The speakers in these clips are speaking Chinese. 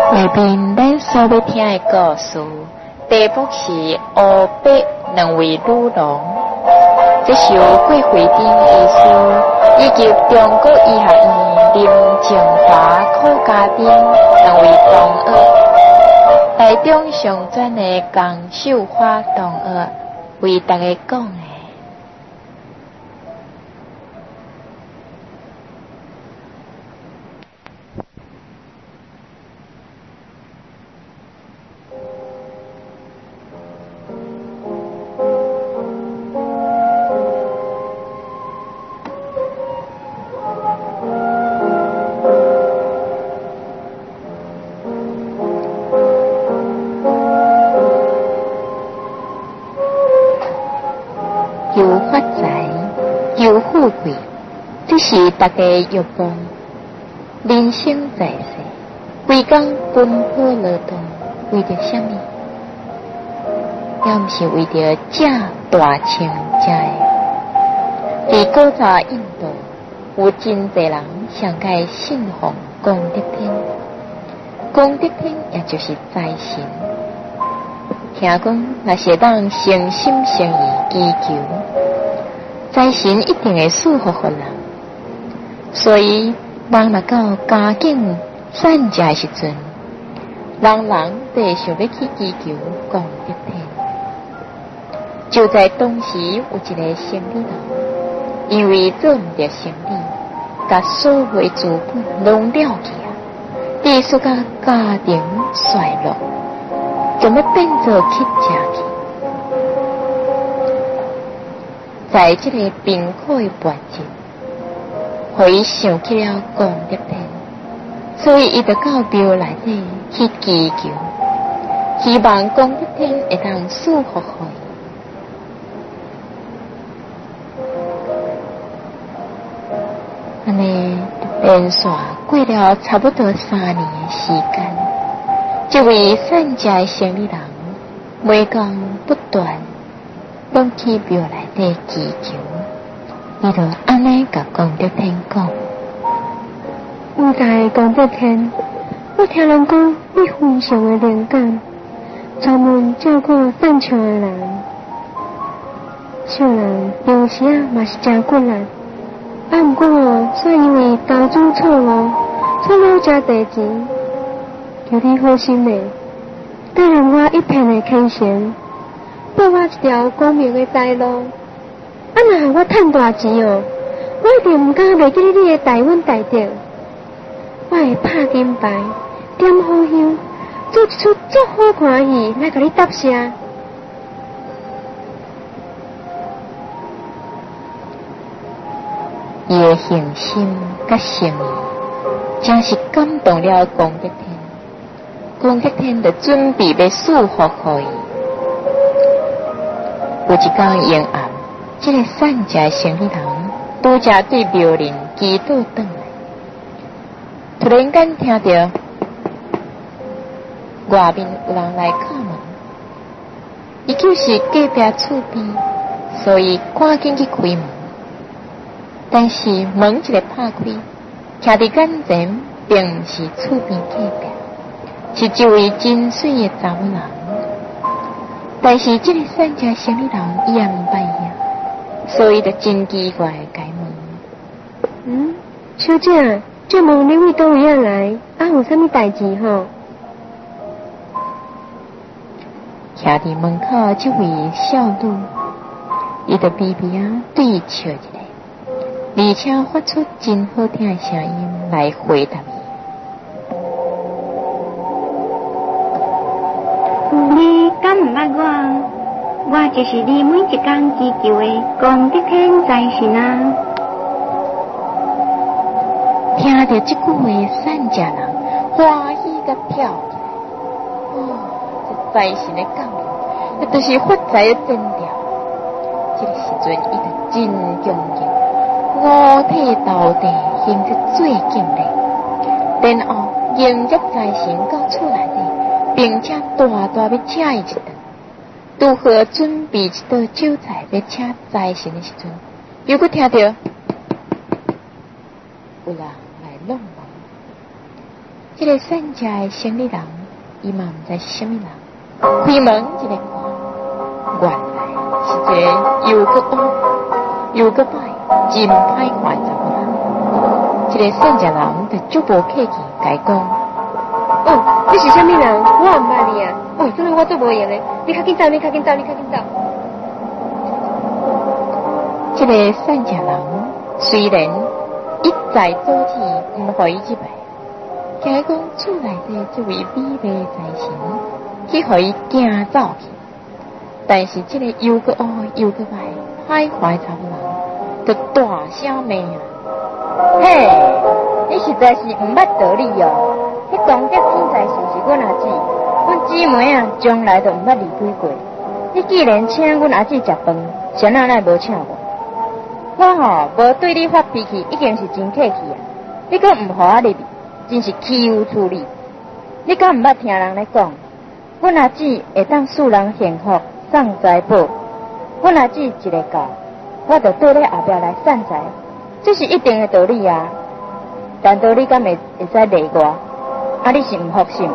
下边咱所要听的故事，题目是《乌白两位女郎》。这首过会顶艺术以及中国医学院林静华科嘉宾两位同学，台中上专的江秀花同学为大家讲的。有发财，有富贵，这是大家欲望。人生在世，规工奔波劳动，为着什么？也毋是为着正大清正的。在古早印度，有真侪人上界信奉功德天，功德天也就是财神。听讲，若是当诚心诚意祈求，财神一定会赐福给人。所以，人若到家境善食的时阵，人人都会想要去祈求功德天。就在当时，有一个生理人，因为做唔到生理，甲所有资本拢了去啊，意思甲家庭衰落。怎么变做乞食去？在这个贫苦的环境，互伊想起了功德天，所以伊就到庙内底去祈求，希望功德天会当赐福互伊。安尼连续过了差不多3年的时间。这位善食的生理人，每天不断拢去庙内底祈求，伊就安尼甲功德天讲：有大功德天，我听人讲你非常的灵感，专门照顾犯错的人。小人平时嘛是真骨力，不过却因为投资错误，错了这地钱。求你好心的，带领我一片的虔诚，拨我一条光明的道路。若我赚大钱哦，我一定唔敢袂记你的大恩大德。我会拍金牌，点好香，做一出足好看戏来甲你答谢。伊的恒心甲诚意，真是感动了功德天。功德天就准备要赐福给伊。有一天夜暗，这个善食的生理人拄则对庙林祈祷转来，突然间听到外面有人来敲门，伊就是隔壁厝边，所以赶紧去开门。但是门一个拍开，徛伫眼前并不是厝边隔壁。是一位真水的查某人，但是这个善食生理人伊也唔捌呀，所以就真奇怪的开门。小姐，这问你为倒位啊来？有啥物代志吼？徛伫门口这位少女，伊就微微对伊笑一下，而且发出真好听的声音来回答伊。 你敢唔捌我就是你每一天祈求的功德天财神啊！ 听到这句话，善食人欢喜甲跳起来。这财神的降临，那就是发财的征兆。这个时阵，伊就真恭敬，五体投地，行得最敬礼，然后迎接财神到厝内底。并且大大要请伊一顿，拄好准备一道酒菜要请财神的时阵，又搁听到有人来弄门， 这个善家的生理人，伊嘛毋知是什么人，开门一个看，原来是一个又个黑又个歹、真歹看的查某人。这个善家人就足无客气，甲伊讲： 哦，你是什么人？我毋捌你啊！哦，所以我做无用的，你较紧走，你较紧走，你较紧走。 这个善家人虽然一再阻止，毋互伊入来。听讲厝内底这位美丽的财神，去互伊惊走去。但是这个又个黑又个歹、歹坏查某人，就大声骂啊！ 嘿，你实在是毋捌道理哦！迄功德天财神是阮阿姊，阮姊妹啊，从来都毋捌离开过。你既然请阮阿姊食饭，谁哪来无请我？我吼无对你发脾气，已经是真客气啊！你阁毋互我入去。真是欺负处理！你敢毋捌听人咧讲？阮阿姊会当赐人幸福、送财宝。阮阿姊一个教，我就对咧后壁来散财，这是一定的道理啊！难道你敢会使赖我？啊，你是毋服信？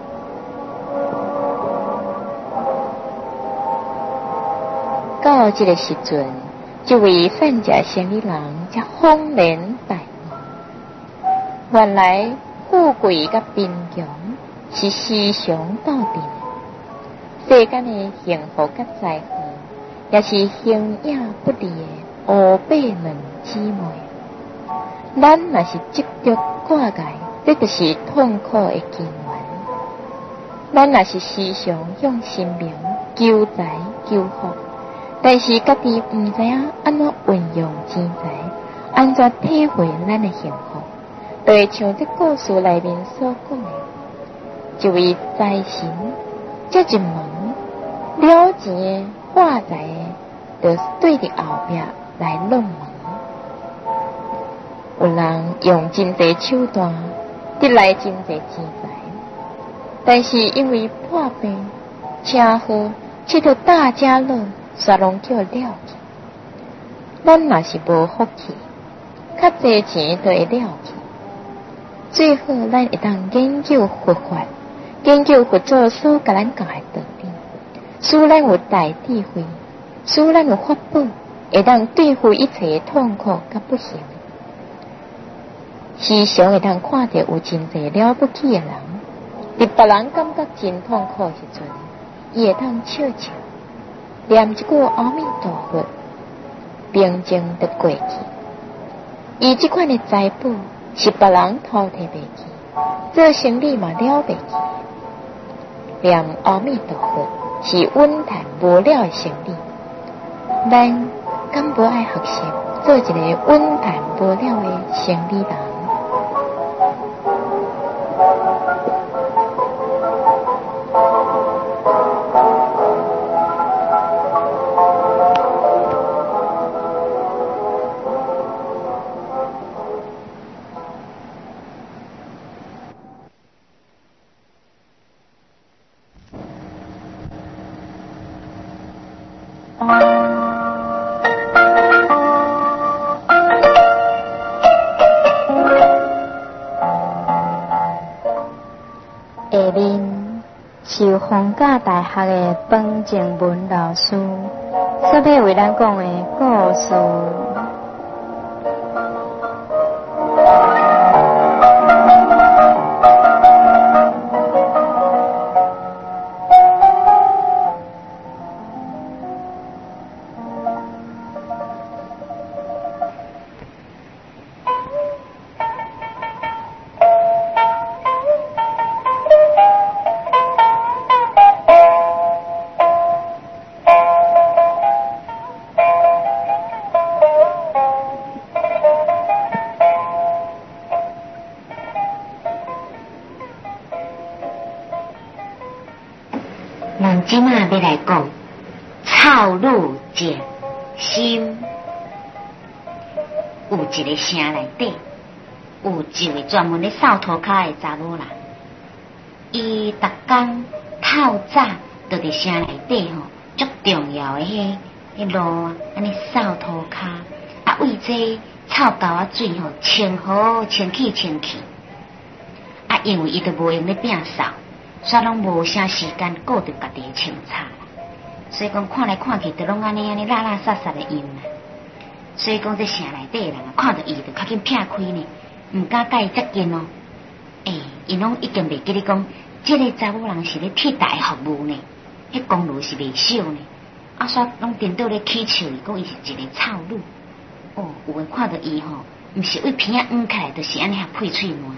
到这个时阵，这位善家生理人才恍然大悟，原来富贵甲贫穷是时常斗阵的，世间的幸福甲财富也是形影不离的乌白两姊妹。咱若是执着挂碍，这就是痛苦的根源。咱若是时常用心名求财求福，但是家己毋知影安怎运用钱财，安怎体会咱的幸福。就会像这故事内面所讲的，一位财神这一门了钱的化财的，就对着后壁来弄门。有人用真侪手段得来真侪钱财，但是因为破病、车祸，这条大家乐煞拢叫了去。咱若是无福气，较侪钱就会了去。最好，咱会当研究佛法，研究佛祖所甲咱教的道理，使咱有大智慧，使咱有法宝，会当对付一切痛苦甲不幸。时常会当看到有真侪了不起的人，伫别人感觉真痛苦时阵，伊会当笑笑，念一句阿弥陀佛，平静就过去。伊这款的财宝是别人偷摕袂去，做生意嘛了袂去。念阿弥陀佛是稳赚无了的生意，咱敢无爱学习做一个稳赚无了的生意人？ 下面是逢甲大学的方静文老师所要为咱讲的故事。 咱即马要来讲草鹿精心。有一个城内底有一位专门咧扫涂骹的查某人，伊逐工透早就伫城内底吼，足重要的迄路安尼扫涂骹，啊为这臭狗仔水吼清好清气清气，啊因为伊都无用咧摒扫，所以拢无啥时间顾着家己的清茶，所以讲看来看去都拢安尼垃垃圾圾的样啦。所以讲这城内底的人看到伊就较紧撇开呢，唔敢甲伊接近哦。因拢已经袂记咧讲，这个查某人是咧替代服务呢，迄功劳是袂少呢。所以拢颠倒咧起笑伊，讲伊是一个臭女。有诶看到伊吼，毋是为鼻仔嘭起来，就是安尼遐配喙烂。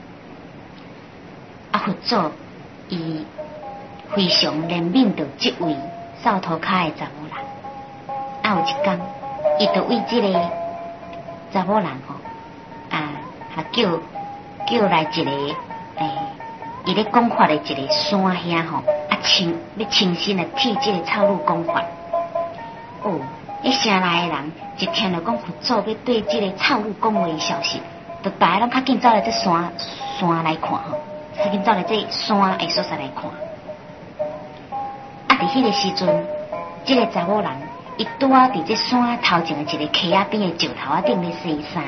佛祖伊非常怜悯着即位扫涂骹诶查某人。有一天，伊就为即个查某人吼，叫来一个伊咧讲法的一个山遐吼，要亲身来替即个臭女讲法。迄城内诶人一听到讲佛祖要对即个臭女讲话诶消息，就大家拢较紧走来这山来看吼，较紧走来这山诶所在来看。伫迄个时阵，即个查某人伊拄啊伫这山头前诶一个溪仔边诶石头仔顶咧洗衫。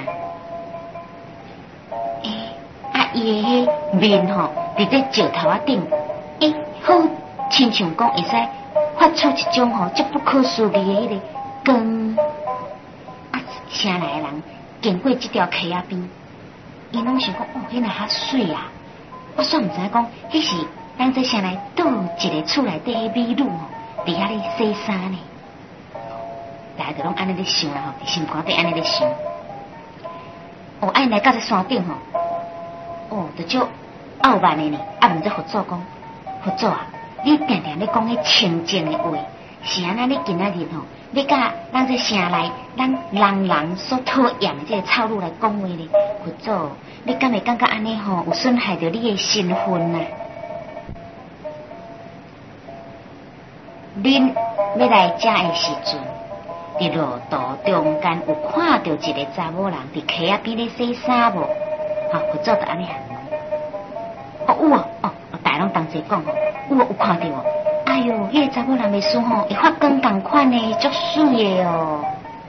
伊诶迄面吼，伫这石头仔顶，好亲像讲会使发出一种吼足不可思议诶迄个光。城内诶人经过这条溪仔边，伊拢想讲迄若较水啊！我煞毋知影讲，迄是咱这城内倒一个厝内底迄美女吼，伫遐咧洗衫呢。大家就拢安尼咧想啦吼，伫心肝底安尼咧想。来到这山顶吼。就少傲慢的呢。问这佛祖讲，佛祖啊，你定定咧讲迄清净的话，是安那你今仔日吼，你甲咱这城内咱人所讨厌的这个臭女来讲话呢？佛祖，你敢会感觉安尼吼有损害到你的身份啊？恁要来遮的时阵，伫路途中间有看到一个查某人伫溪仔边咧洗衫无？佛祖就安尼喊。有啊，大家拢同齐讲吼，有看到哦。哎哟，迄个查某人袂输吼，会发光同款呢，足水的哦。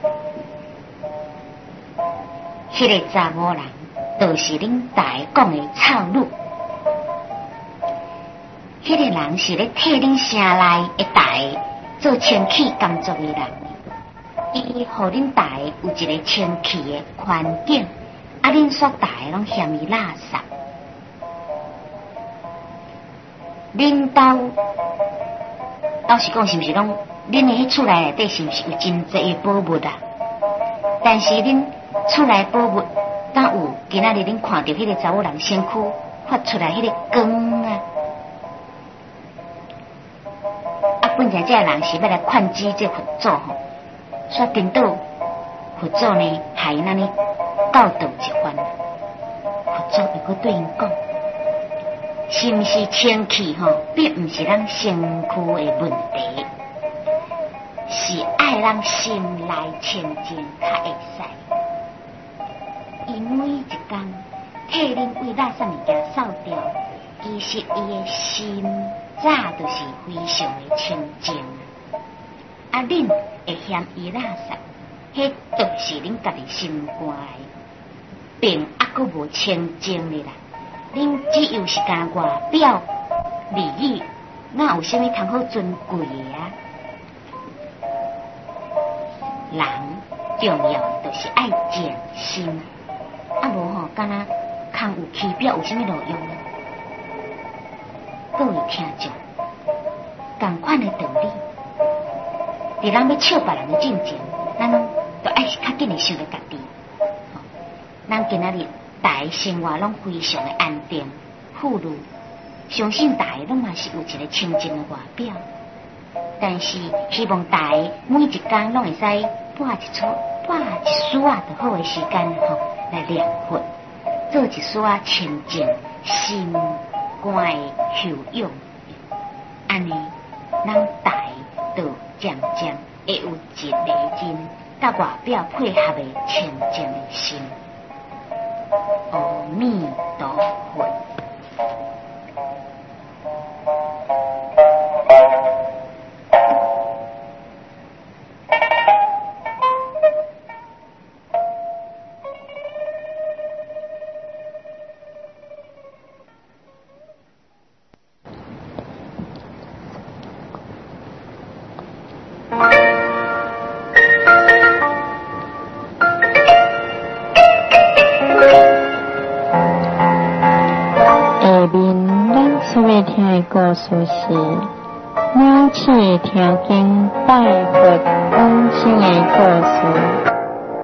迄个查某人就是恁大家讲的臭女。迄个人是咧替恁城内的大家做清气工作的人，伊互恁大家有一个清气的环境。恁所大个拢嫌伊垃圾，恁倒是讲是毋是拢恁的迄厝内底是毋是有真济的宝物啊？但是恁厝内宝物，敢有今仔日恁看到迄个查某人身躯发出来迄个光啊？本来这个人是要来劝止这佛祖吼，所以颠倒佛祖呢，害因安尼教导一番。佛祖又搁对因讲，是毋是清气吼，并毋是咱身躯的问题，是爱咱心内清净较会使。伊每一天替恁为垃圾物件扫掉，其实伊的心早就是非常的清净。恁会嫌伊垃圾，迄就是恁家己心肝的，并阁无清净的啦。恁只有是干外表利益，哪有啥物通好尊贵的啊？人重要的就是爱净心，无吼，敢若空有气表有啥物路用呢？各位听众，同款的道理，伫咱要笑别人的进前，咱拢都爱是较紧的想着家己。咱今仔日大家生活拢非常的安定富裕，相信大家拢嘛是有一个清净的外表，但是希望大家每一天拢会使拨一丝啊就好的时间吼来念佛，做一丝啊清净心肝的修养，安尼咱大家就渐渐会有一个人甲外表配合的清净的心。阿弥陀佛。 所要听的故事是鸟鼠听经拜佛往生的故事。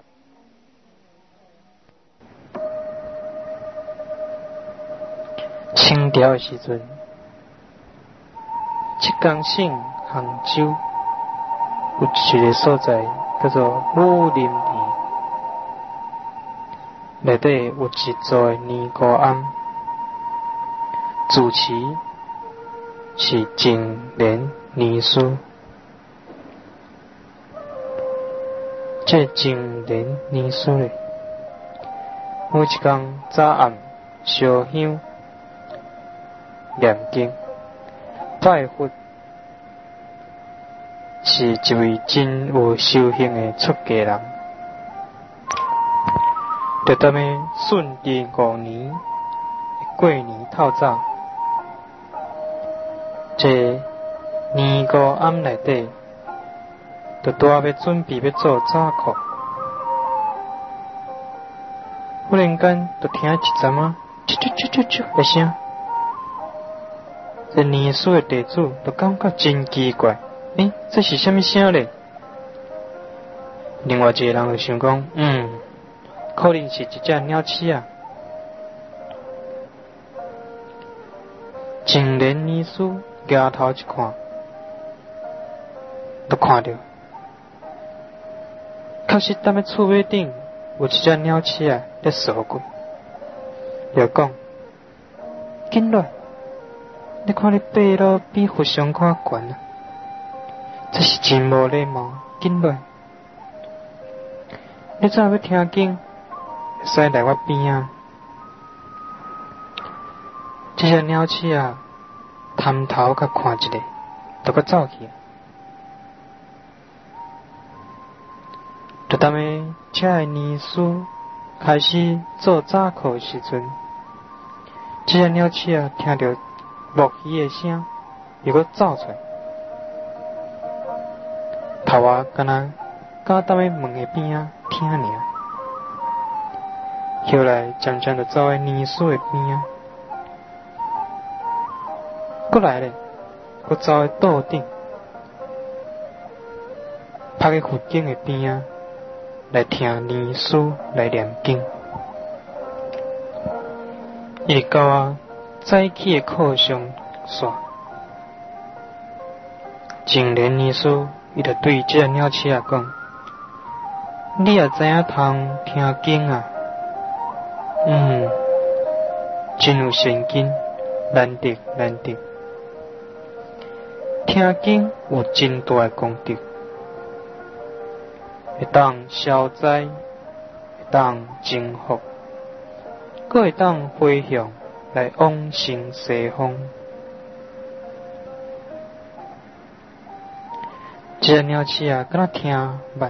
清朝的时阵，浙江省杭州有一个所在叫做武林殿，内底有一座尼姑庵，主持是净莲尼师。这净莲尼师咧，每一天早暗烧香念经拜佛，是一位真有修行的出家人。就踮咧顺治5年过年透早，这尼姑庵内底，就拄要准备要做早课，忽然间就听一阵啊，啾啾啾啾啾的声。这尼师的弟子就感觉真奇怪，这是什么声咧？另外一个人就想讲，可能是一只鸟鼠啊。净莲尼师抬头一看，就看到，确实踮咧厝尾顶有一只鸟鼠啊在扫过，就讲，紧来！你看你爬路比佛像较悬啊，这是真无礼貌，紧来！你怎要听经？会使来我边啊！这只鸟鼠啊，探头甲看一下，就佮走去。就踮咧这个尼师开始做早课的时阵，这只鸟鼠啊，听到木鱼的声，又搁走出来，头啊，敢若蹛踮咧门的边啊听尔，后来渐渐就走在尼师的边啊，过来咧，搁走在桌顶，趴在佛经的边啊，来听尼师来念经。伊到啊早起的课上煞，净莲尼师伊就对这个鸟鼠啊讲：“你也知影通听经啊？真有神经，难得难得。听经有真大的功德，会当消灾，会当增福，阁会当回向来往生西方。”这个鸟鼠啊，敢若听捌，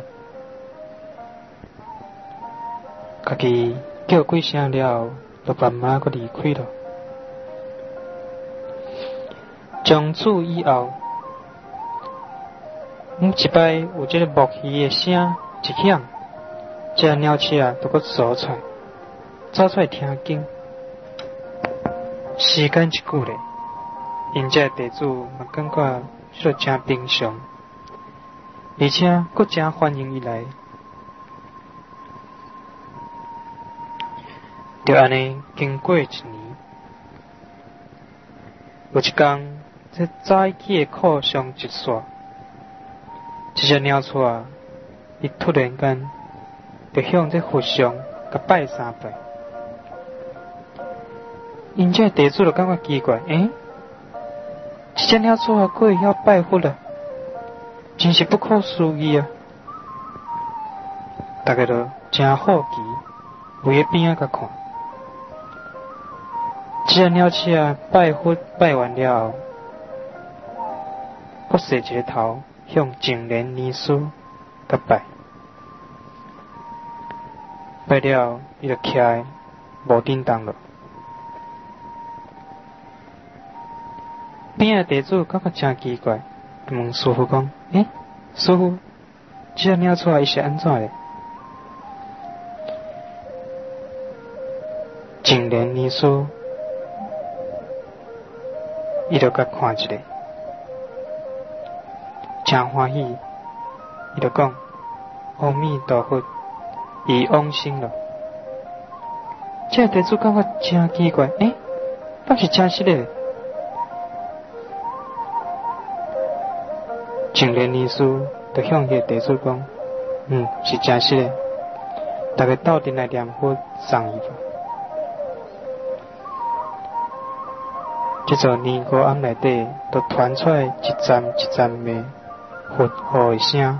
家己叫几声了，就慢慢阁离开了。从此以后，一摆有这个木鱼的声一响，这个鸟鼠啊，就阁走出来听经。时间一久咧，因这弟子嘛感觉这个真平常，而且阁真欢迎伊来。就安尼经过1年，有一天，这早起的课上一煞，这只鸟鼠啊，伊突然间就向这佛像甲拜3拜。因这弟子就感觉奇怪，这只鸟鼠啊，佫会晓拜佛了，真是不可思议啊！大家都真好奇，围在边仔甲看。这只鸟鼠啊，拜佛拜完了后，佫洗一个头向净莲尼师甲拜，拜了伊就徛在无叮当了。边仔弟子感觉真奇怪，就问师父讲：“师父，这只鸟鼠啊，伊是安怎咧？”净莲尼师伊就甲看一个，真欢喜，伊就讲：阿弥陀佛，伊往生了。这地主感觉真奇怪，敢是真实的？净莲医师就向迄地主讲：是真实的，大家斗阵来念佛送伊吧。这座年糕庵内底，都传出来一阵一阵的佛号的声。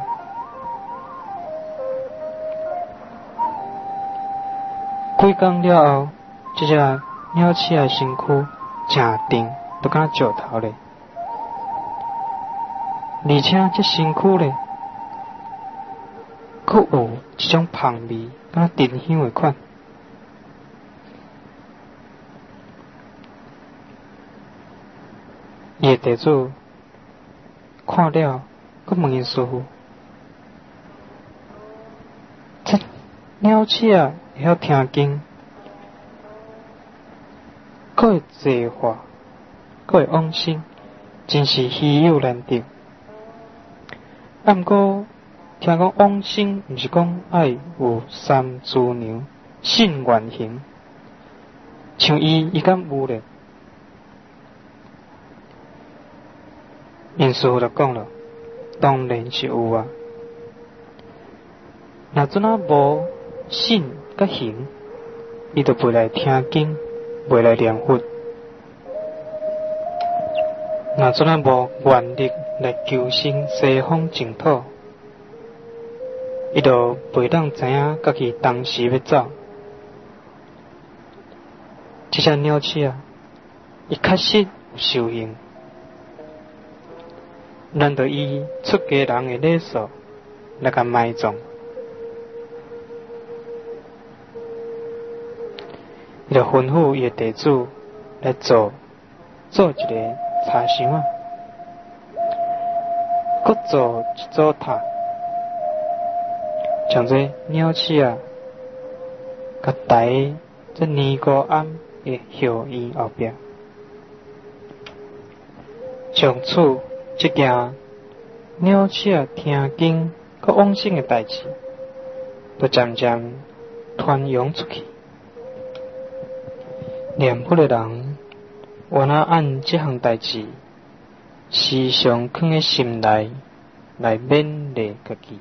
几工了后，这只鸟鼠的身躯正定，都敢石头咧。而且这身躯咧，佫有一种香味，敢丁香的款。伊的地主看了，佫问因师父：这鸟鼠啊，会晓听经，佫会坐化，佫会往生，真是稀有难得。毋过听讲往生，毋是讲爱有三资粮、信愿行，像伊敢有咧？因师父就讲了，当然是有啊。若阵啊无信甲行，伊就袂来听经，袂来念佛。若阵啊无愿力来求生西方净土，伊就袂当知影家己当时要走。这只鸟鼠啊，伊确实有修行。咱就以出家人的礼数来甲埋葬，伊就吩咐伊的地主来做一个茶箱啊，搁做一座塔，将这鸟鼠啊，甲抬这年糕庵的后院后壁，从此。这件鸟鼠听经佮往生的代志，就渐渐传扬出去。念佛的人，原来按这项代志，时常放在心内，来勉励家己。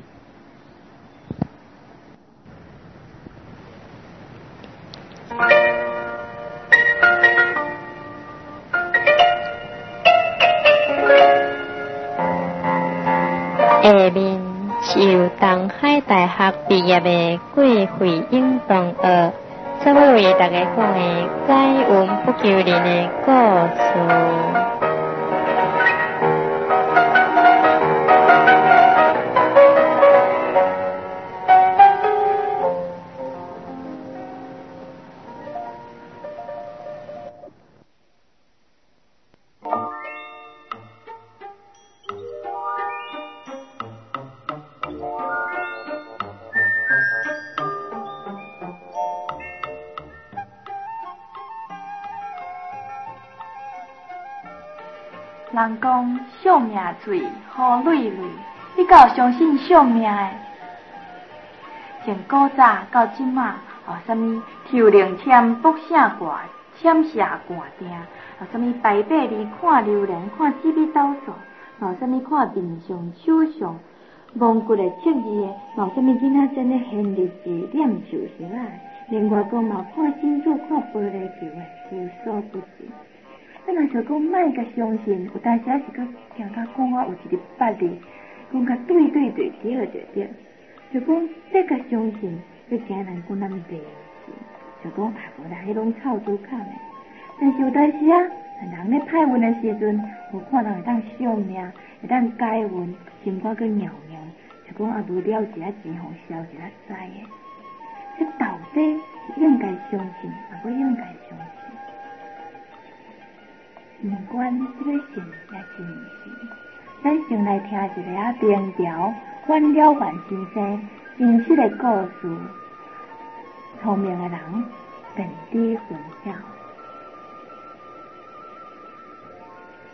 下面是由东海大学毕业的桂慧英同学，所要为大家讲的解运不求人的故事。 人讲惜命水好累累，你敢有相信惜命的？从古早到今仔，什么抽灵签、卜啥卦、签下卦定，什么排八字、看流年、看紫微斗数，什么看面相、手相、蒙骨的测字的，什么囡仔真的现日字、念寿星啊，另外讲嘛看星座、看玻璃球的，无所不尽。咱若想讲莫甲相信，有当时也是佮听甲讲我有一日捌你，讲甲对对对就讲这甲相信，要惊人讲咱袂是，就讲无啦，迄种臭猪壳的。但是有当时啊，人咧歹运的时阵，有看人会当相命，会当解运，心肝佮妙妙，就讲无了一下钱互消一下知的。这到底是应该相信，不应该相信？不管这个信也是毋是，咱先来听一个明朝阮了凡先生真实的故事。聪明的人便知分晓。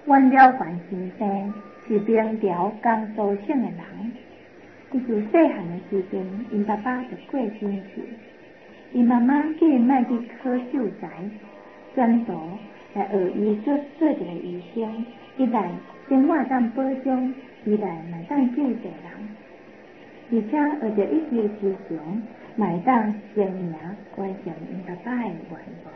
阮了凡先生是明朝江苏省的人，伊自细汉的时阵，因爸爸就过身去，因妈妈叫因莫去考秀才，转读来学医术做一个医生，一来生活当保障，二来嘛当救济人，而且学着一技之长，嘛会当成名完成因爸爸的愿望。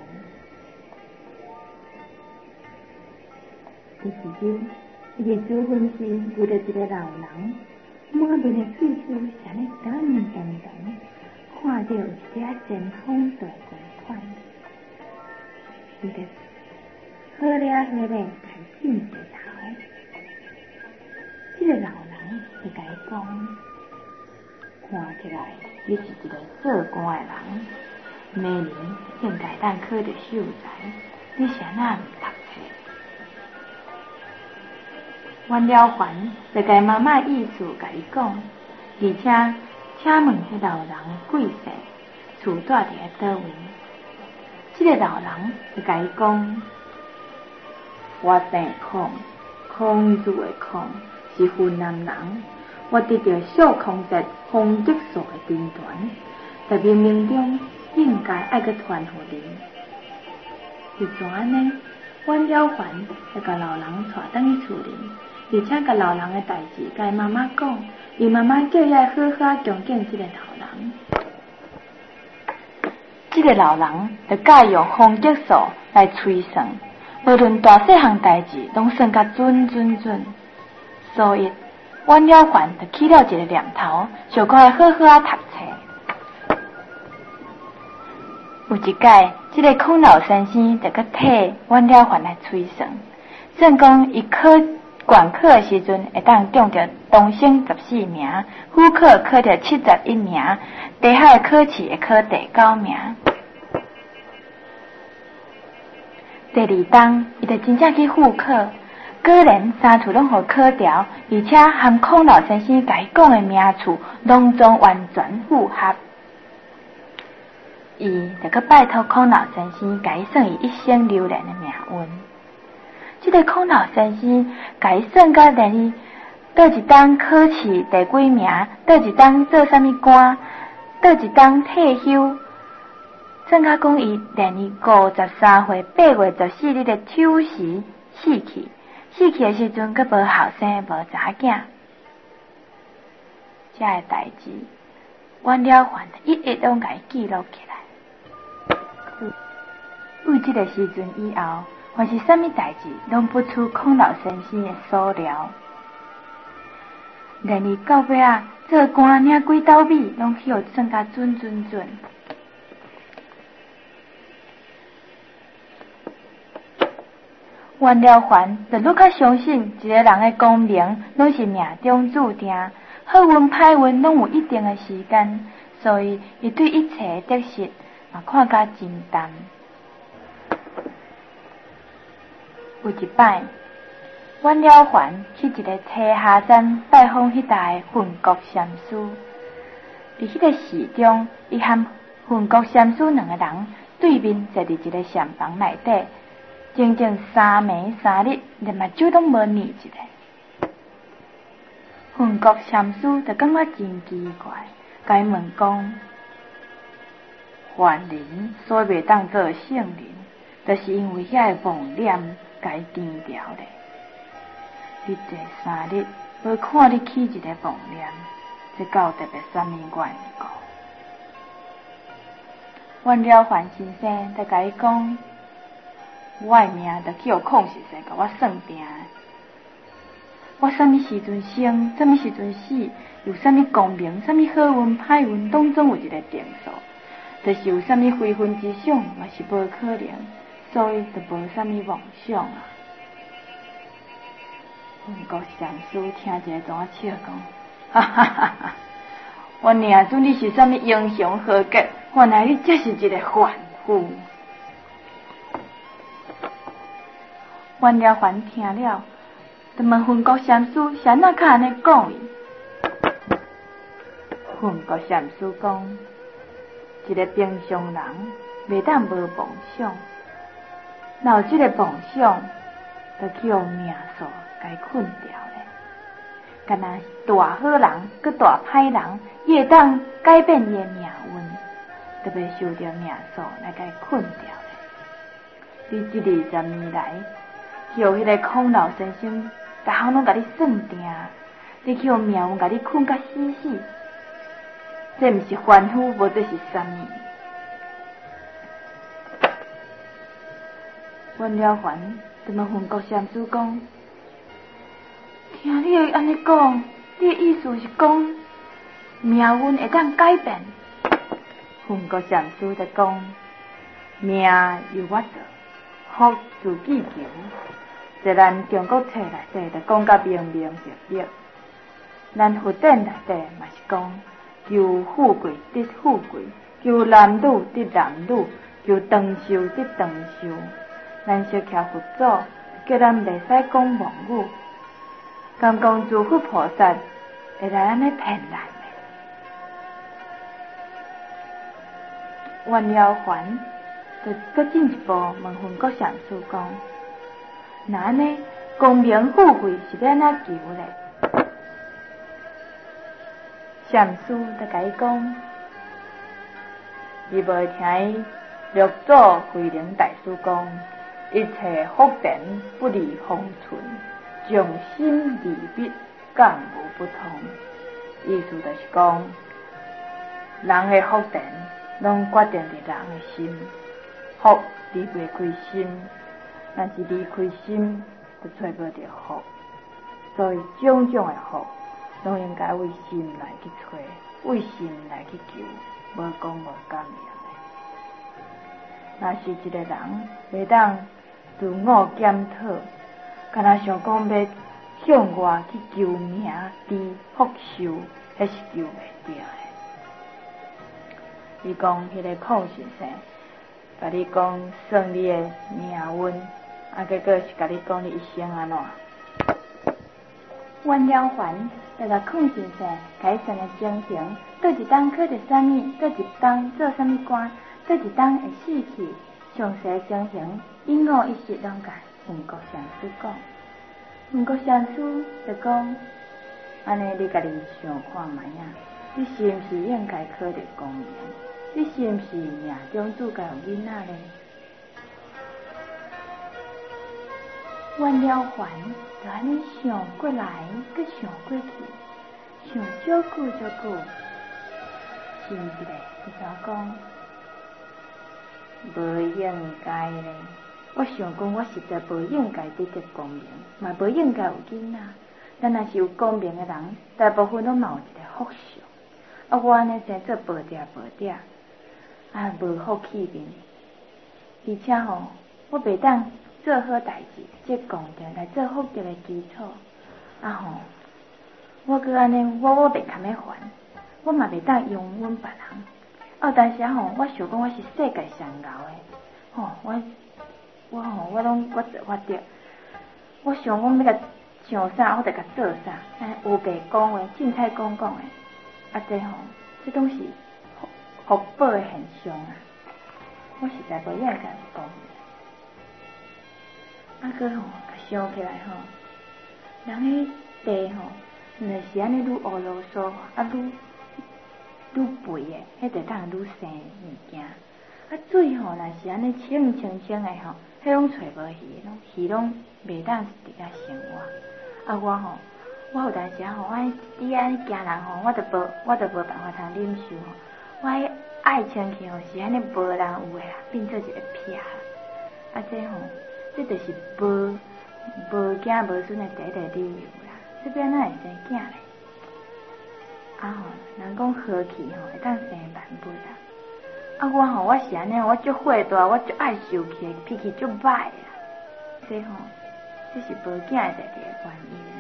有时阵，伊伫煮饭时遇到一个老人，满面的嘴须像咧长长长，看到有一只真风大公款，伊就好咧好咧，甲伊点一头。这个老人就甲伊讲，看起来你是一个做官的人，明年应该当考着秀才，你啥那毋读册？阮了凡就甲妈妈意思甲伊讲，而且请问迄老人贵姓，厝住伫倒位？这个老人就甲伊讲，我姓孔，孔字的孔，是云南人。我得到小康节风激素的兵团，在冥冥中应该爱去传互你。就怎安呢？阮了凡就甲老人带转去厝里，而且甲老人的代志甲妈妈讲，伊妈妈叫伊好好恭敬这个老人。这个老人就介用风激素来推算，无论大细项代志拢算甲准。所以阮了凡就起了一个念头，想讲好好读册。有一摆，这个孔老先生就去替阮了凡来推算，算讲伊考管考的时阵会当中着东升14名，副考考着71名，地海考试会考第9名。第二天，伊就真正去复考，果然三处拢互考掉，而且含孔老先生甲伊讲的名次拢总完全符合。伊就去拜托孔老先生甲伊算伊一生流连的命运。这个孔老先生甲伊算甲连伊倒一当考试第几名，倒一当做啥物官，倒一当退休，算甲讲伊连伊53岁8月14日的丑时死去。死去的时阵，阁无后生，无查囝。这个代志，阮了凡一一拢甲伊记录起来。为这个时阵以后，凡是啥物代志，拢不出孔老先生的所料。连伊到尾啊，做官领几斗米，拢许算甲准。阮了凡就愈较相信一个人的功名拢是命中注定，好运歹运拢有一定的时间，所以伊对一切得失嘛看甲真淡。有一摆，阮了凡去一个梯下山拜访迄带的混国禅师，伫迄个寺中，伊和混国禅师两个人对面坐伫一个禅房内底。整整3暝3日，连目睭拢无睨一个。混国禅师就感觉真奇怪，甲伊问讲：凡人所袂当做圣人，就是因为遐个妄念甲伊颠掉咧。你这3日无看你起一个妄念，这搞特别啥物缘故？阮了凡先生就甲伊讲。我的命就叫孔先生甲我算定的，我啥物时阵生，啥物时阵死，有啥物功名，啥物好运歹运，拢总有一个定数。就是有啥物非分之想，嘛是无可能，所以就无啥物妄想啊。混国禅师听一个怎笑讲，哈哈哈哈！我念准你是啥物英雄豪杰，原来你这是一个凡夫。阮了凡听了，就问混国禅师是安怎较安尼讲伊。混国禅师讲，一个平常人袂当无妄想，若有这个妄想， 就去用命数甲伊困掉咧。敢若是大好人，佮大歹人，伊会当改变伊的命运，特别受着命数来甲伊困掉咧。你这20年来，叫迄个孔老先生，逐项拢甲你算定，你去用命运甲你困甲死死，这毋是凡夫，无这是啥物？阮了凡就问云谷禅师讲：听你的安尼讲，你的意思是讲命运会当改变？云谷禅师就讲：命由我造，福自己求。在咱中国册内底就讲甲明明白白，咱佛典内底嘛是讲求富贵得富贵，求男女得男女，求长寿得长寿。咱小倚佛祖叫咱袂使讲妄语，敢讲诸佛菩萨会来安尼骗咱的？愿了凡就搁进一步问云谷禅师讲：那安尼功名富贵是要安怎求咧？禅师就甲伊讲：伊无听伊六祖慧能大师讲。一切福田不离方寸，众心离密，更无不通。意思就是讲，人的福田拢决定伫人的心，福离袂开心，但是离开心就找无到福。所以种种的福，拢应该为心来去找，为心来去求，无讲无讲名的。若是一个人袂当自我检讨，敢若想讲要向外去求名利福寿，迄是求袂着的。伊讲迄个孔先生，甲你讲算你的命运，结果是甲你讲你一生安怎？阮了凡就甲孔先生改善的情形，倒一当考着啥物，倒一当做啥物官，倒一当会死去，详细情形。一五一十拢甲云谷禅师讲，云谷禅师就讲：安尼你家己想看卖啊，你是毋是应该考虑功名？你是毋是命中注该有囡仔咧？阮了凡就安尼想过来，佮想过去，想足久足久，是毋是咧？就讲无应该咧。我想讲，我实在无应该得到功名，嘛无应该有囡仔。咱若是有功名的人，大部分拢嘛有一个福寿。我安尼生做无嗲，无福气面。而且我袂当做好代志，即功德来做福德的基础。我搁安尼，我袂堪要还，我嘛袂当用阮别人。但是我想讲，我是世界上牛的，我拢我做法着，我想讲要甲想啥，我就甲做啥。有白讲话，凊彩讲的，这拢是福报的现象啊！我实在无应该讲。佮想起来人迄地若是安尼愈乌啰嗦，愈肥的，迄就当愈生物件。水若是安尼清的迄拢找无鱼拢袂当伫遐生活。我有当时我伫安尼惊人我就无办法通忍受我迄爱情去是安尼无人有诶啦，变做一个撇啦。这就是无囝无孙诶第一个理由啦。这边哪会生囝咧？人讲和气会当生万物啦。我是安尼，我足火大，我足爱受气，脾气足歹啦。这是无囝诶第二个原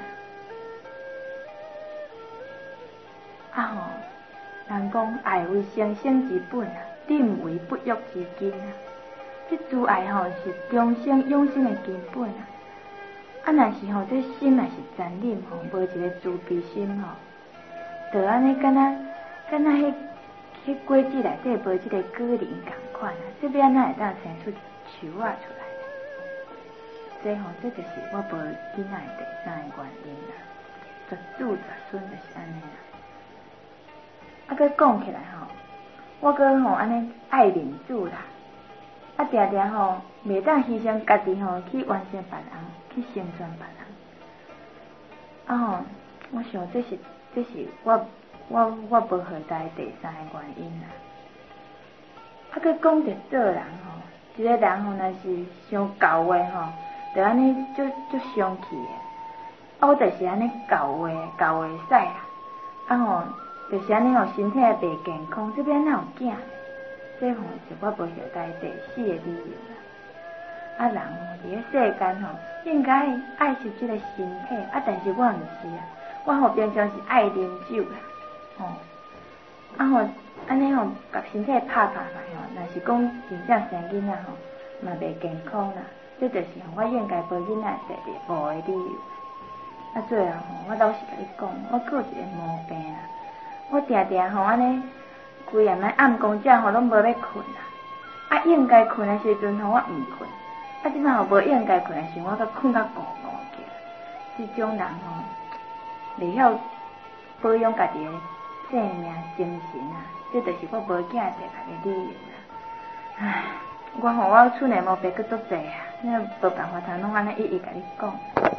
因啦。人讲爱为生生之本啊，忍为不育之根啊。这自爱是终生永生的根本啊。若是这心若是残忍无一个慈悲心就安尼敢若迄果子内底无即个果仁共款啊，这要安怎会当生出树仔出来？ 这就是我无囡仔第三个原因啦。绝子绝孙就是安尼啦。啊，佮讲起来我佮安尼爱面子啦，啊，定定袂当牺牲家己去完成别人，去成全别人。啊我想这是我无好在第三个原因啦。啊，佮讲着做人一个人若是伤厚话就安尼就生气的。啊，我就是安尼厚话会使啦。啊就是安尼身体袂健康，这边哪有囝呢？这是我无晓得第四个理由啦。啊，人伫个世间应该爱惜这个身体，啊，但是我毋是啊，我平常是爱啉酒啦，安尼把身体拍来若是讲真正生囡仔嘛袂健康啦，这就是我应该无囡仔第二个理由。啊，最后我老实甲你讲，我有一个毛病啦，我定定安尼规暗暝暗光这拢无要困啦，啊，应该困的时阵我毋困，啊，即摆无应该困的时我阁困甲怣起来，这种人袂晓保养家己的性命精神啊，这就是我无囝第六个理由啦。唉，我厝内毛病阁足济啊，那无办法通拢安尼一一甲你讲。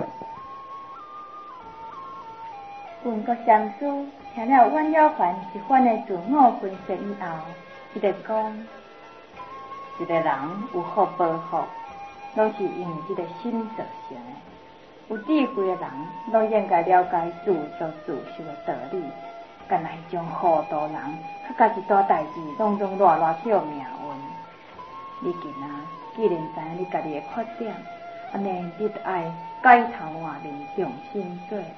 文国禅师听了阮了凡一番的自我分析以后，伊就讲：一个人有福无福，拢是因为这个心造成的。有智慧的人，拢应该了解自作自受的道理，干那迄种糊涂人，甲家己大代志拢乱跳命运。你既然知影你家己的缺点，安尼你就爱改头换面，重新做人。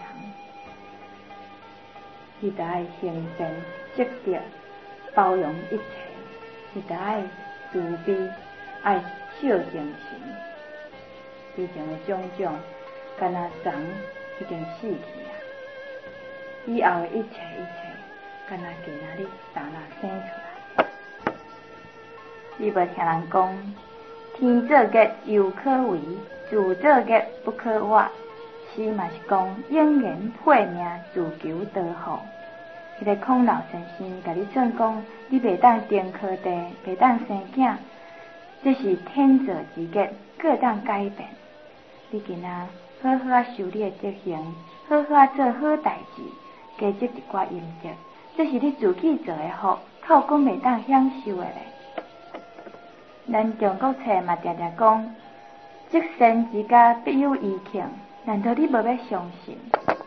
你就爱行善积德，包容一切；你就爱慈悲，爱孝敬神。以前的种种，敢若虫已经死去啊！以后的一切，敢若今仔日呾生出来。你无听人讲，天作孽犹可为，自作孽不可活。诗嘛是讲，永言配命，自求多福。迄个孔老先生甲你算讲，你袂当登科第，袂当生囝，这是天作之孽，各当改变。你今仔好好修你的德行，好好做好代志，加积一寡阴德，这是你自己做的福，靠讲袂当享受的咧。咱中国册嘛常常讲，积善之家必有余庆，难道你无要相信？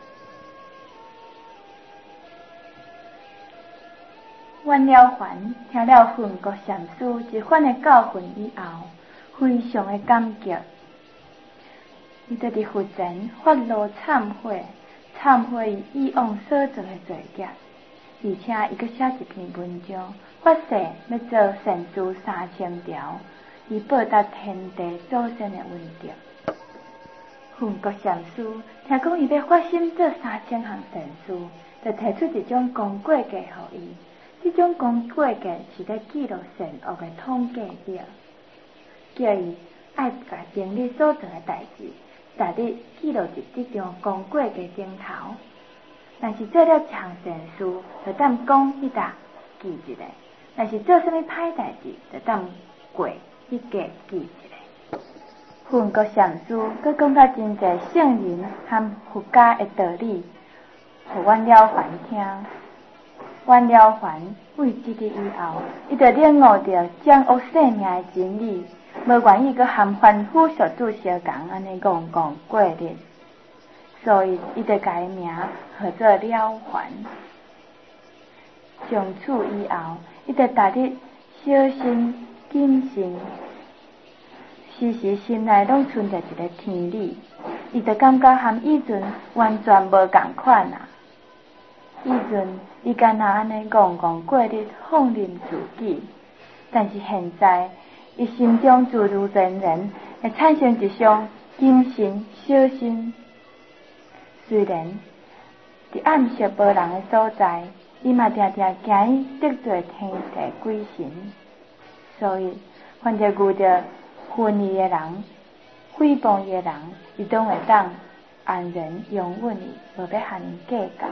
阮了凡听了混国禅师一番的教训以后，非常的感激。伊就伫佛前发露忏悔以往所做的罪孽，而且伊阁写一篇文章，发誓要做善事3000条，以报答天地祖先的恩德。混国禅师听讲伊要发心做3000项善事，就提出一种功过计予伊。这种功过计是咧记录善恶的统计表，叫伊爱把平日所做的代志，逐日记录伫这张功过计顶头。若是做了长善事，就当讲迄搭记一个；若是做什么歹代志，就当过迄个记一个。混国禅师佮讲到真侪圣人和佛家的道理，互阮了凡听。阮了凡为这个以后，伊就领悟到掌握生命的真理，无愿意佮含凡夫俗子相共安尼戆过日，所以伊就改名号做了凡。从此以后，伊就逐日小心谨慎，时时心内拢存着一个天理，伊就感觉和以前完全无共款啊。以前伊干那安尼戆过日，放任自己，但是现在伊心中自然会产生一种谨慎小心。虽然伫暗色无人的所在，伊嘛常常惊伊得罪天地鬼神，所以凡着遇着恨意的人、 诽谤伊的人，伊当会当安然拥吻伊，无要和因计较。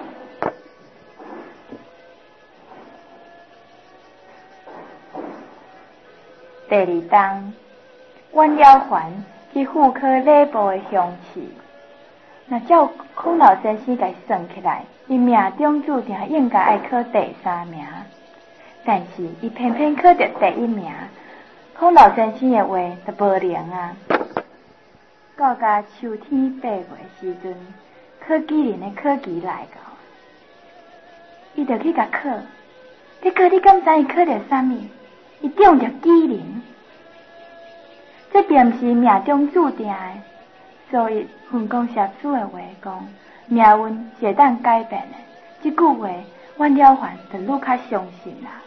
第二章，阮了还去复刻礼部的香气。若照孔老先生甲伊算起来，伊命中注定应该爱考第3名，但是伊偏偏考着第1名。孔老先生的话就无灵啊！到甲秋天8月时阵，考纪人的考期来到，伊就去甲考。你敢知伊考着啥物？伊中着纪人，这并不是命中注定的。所以分公社主的话讲，命运是会当改变的。这句话，阮了还就愈较相信啦。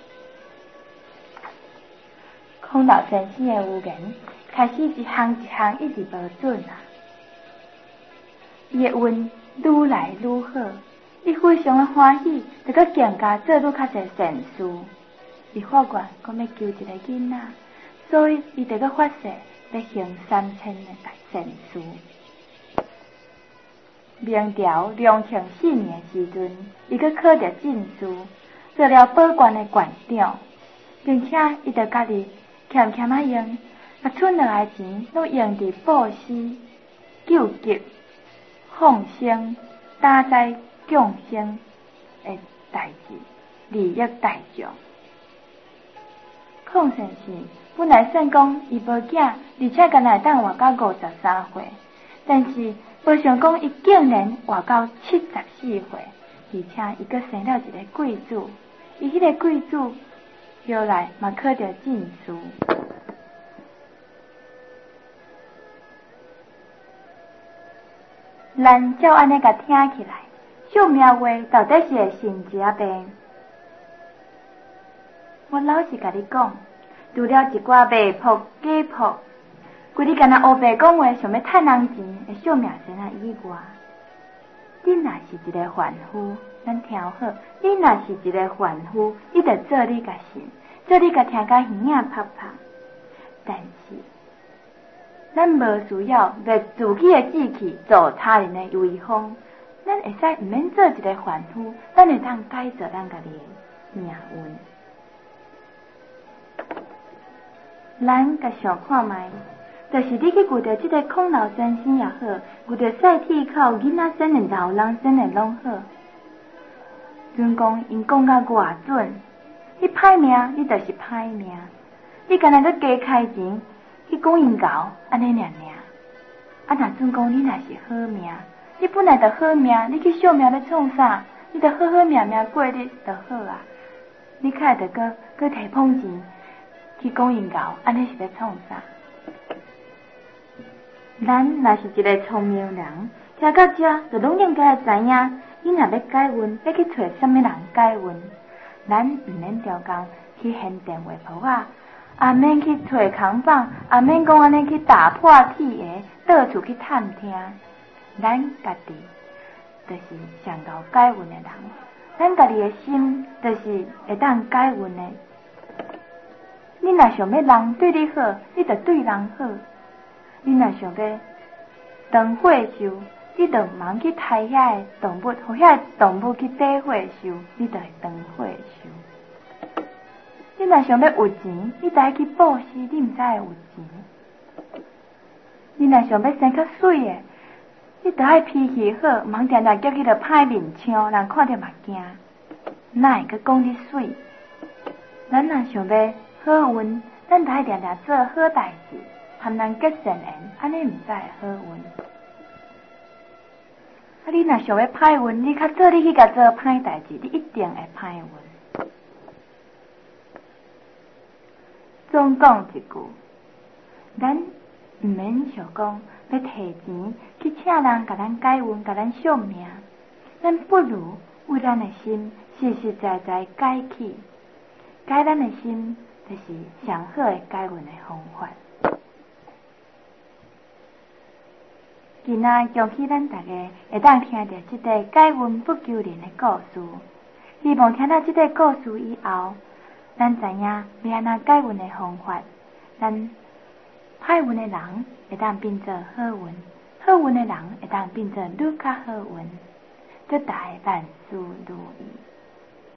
孔老先生的有言开始一项一项一直无准啦。伊的运愈来愈好，伊非常的欢喜，就搁更加做愈较侪善事。伊发愿讲要救一个囡仔，所以伊就搁发誓要行3000的大善事。明朝隆庆4年的时阵，伊搁考着进士，做了保官的馆长，并且伊就家己欠欠啊用，把剩落来钱拢用伫布施、救急、放生、打灾、降生的代志，利益大众。孔先生本来算讲伊无囝，而且敢若会当活到53岁，但是无想讲伊竟然活到74岁，而且伊阁生了一个贵子，伊迄个贵子后来嘛考着进士。咱照安尼甲听起来，秀命话到底是会信一病？我老实甲你讲，除了一寡卖仆假仆，规日干那黑白讲话，想要趁人钱的小命先生以外，你若是一个凡夫，咱听好，你若是一个凡夫，你就做你甲信，做你甲听甲耳眼拍拍。但是，咱无需要为自己的志气做他人的威风，咱会使毋免做一个凡夫，咱会当改造咱家己的命运。咱甲想看卖，就是你去遇到这个孔老先生也好，遇到赛铁口囡仔生的老人生的拢好，准讲因讲甲偌准，你歹命你就是歹命，你干那个加开钱去讲因搞安尼尔。啊，若准讲你若是好命，你本来就好命，你去小命要创啥？你就好好命命过日就好啊。你开着搁摕捧钱去讲因搞，安尼是要创啥？咱若是一个聪明人，听到这就拢应该会知影，你若要改运，要去找什么人改运，咱毋免调工去现电话簿啊，也免去找空房，也免讲安尼去打破铁鞋，到处去探听。咱家己就是上够改运的人，咱家己的心就是会当改运的。你若想要人对你好，你就对人好；你若想要当火寿，你就忙去杀遐个动物，互遐个动物去打火寿，你就会当火寿。你若想要有钱，你就爱去布施，你毋才会有钱。你若想要生较水的，你就爱脾气好，忙常常叫去着歹面相，人看着嘛惊。哪会去讲你水？咱若想要好运，咱就爱常常做好代志，和人结善缘，安尼毋才会好运。啊，你若想要歹运，你较早你去甲做歹代志，你一定会歹运。总讲一句，咱毋免想讲要摕钱去请人甲咱改运，甲咱相命，咱不如为咱的心实实在在改起，改咱的心就是上好的改运的方法。今仔恭喜咱大家会当听到这个改运不求人的故事，希望听到这个故事以后，咱知影要安怎改运的方法，咱歹运的人会当变做好运，好运的人会当变做愈较好运，祝大家万事如意。